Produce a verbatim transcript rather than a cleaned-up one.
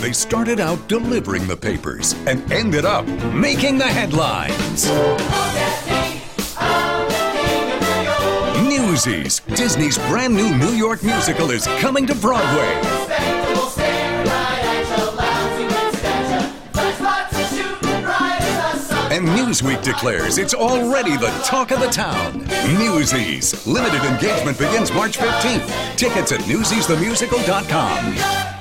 They started out delivering the papers and ended up making the headlines. Newsies, Disney's brand new New York musical, is coming to Broadway. And Newsweek declares it's already the talk of the town. Newsies. Limited engagement begins March fifteenth. Tickets at newsies the musical dot com.